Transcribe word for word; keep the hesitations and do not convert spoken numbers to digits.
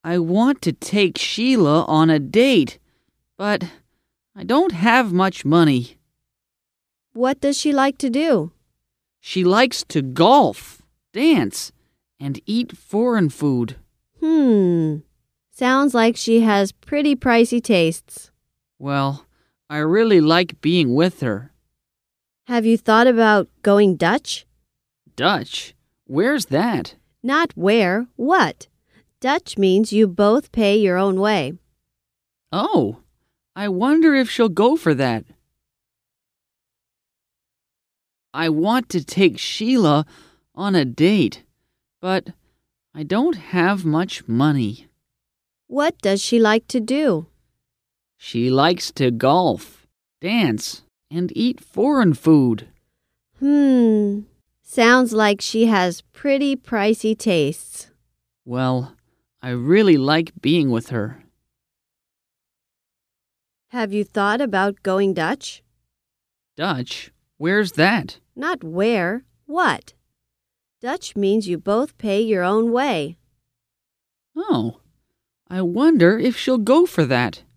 I want to take Sheila on a date, but I don't have much money. What does she like to do? She likes to golf, dance, and eat foreign food. Hmm. Sounds like she has pretty pricey tastes. Well, I really like being with her. Have you thought about going Dutch? Dutch? Where's that? Not where, what? Dutch means you both pay your own way. Oh, I wonder if she'll go for that. I want to take Sheila on a date, but I don't have much money. What does she like to do? She likes to golf, dance, and eat foreign food. Hmm. Sounds like she has pretty pricey tastes. Well, I really like being with her. Have you thought about going Dutch? Dutch? Where's that? Not where, what? Dutch means you both pay your own way. Oh, I wonder if she'll go for that.